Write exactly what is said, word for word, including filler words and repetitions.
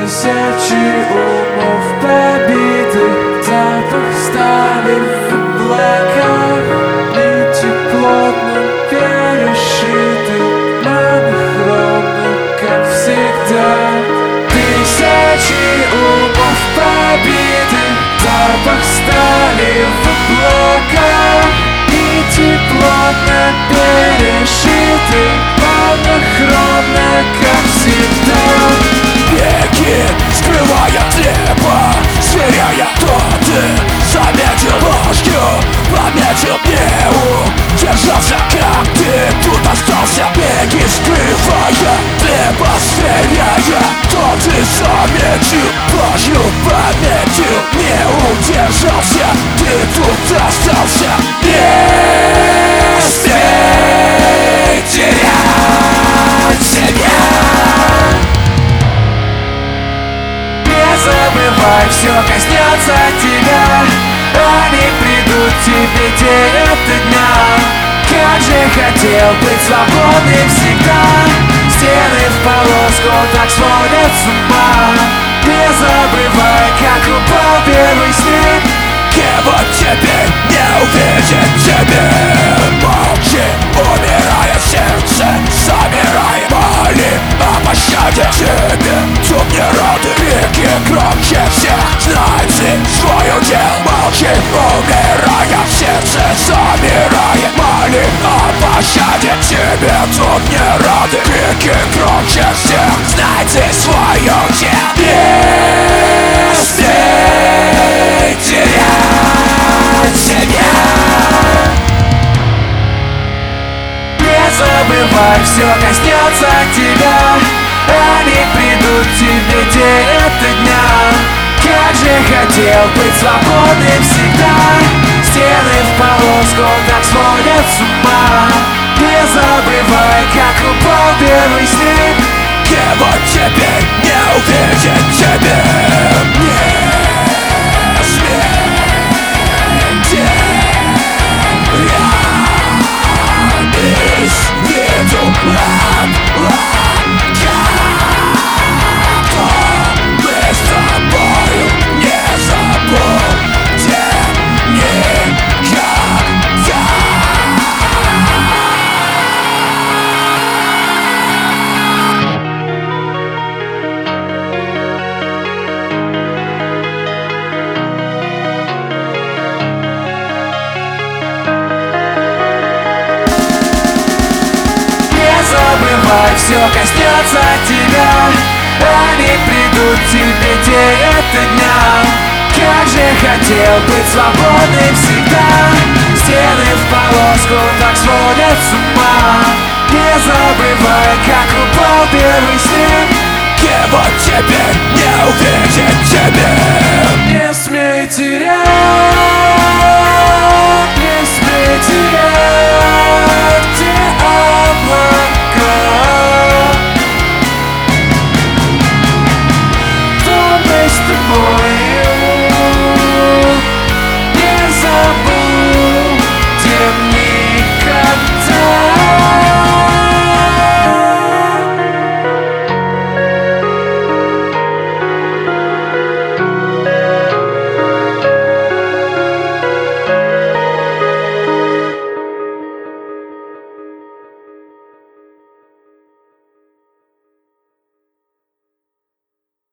Тысячи умов побиты, запах стали в облаках, нити плотно перешиты, монохромно, как всегда. Тысячи умов побиты, запах стали в облаках, нити плотно перешиты, монохромно, как всегда. Веки скрывая небо, сверяя, кто ты. Заметил ложью, пометил неу. Держался, как ты, тут остался. Веки скрывая небо, сверяя, кто ты. Заметил ложью, пометил неу. Держался, ты тут остался. Не смей терять себя. Забывай, все коснется тебя. Они придут тебе день ото дня. Как же хотел быть свободным всегда. Стены в полоску так сводят с ума. Не забывай, как упал первый снег. Кого теперь не увидит тебе. Молчи, умирая сердце, замирая, моли о пощаде тебе. Тут не рады реки громче всех. Знай ты свое дело. Молчи, умирая сердце, замирая, моли о пощаде тебе. Тут не рады реки громче всех. Знай ты свое дело. Не смей терять себя. Не забывай, все коснется тебя. Они придут тебе день ото дня. Как же хотел быть свободным всегда. Стены в полоску так сводят с ума. Не забывай, как упал первый снег. Кого теперь не увидит тебе. Не смей терять из виду облака. Мы с тобою не забудем никогда. Забывай, все коснется тебя. Они придут тебе день ото дня. Как же хотел быть свободным всегда. Стены в полоску так сводят с ума. Не забывай, как упал первый снег. Кого теперь не увидит тебе. Не смей терять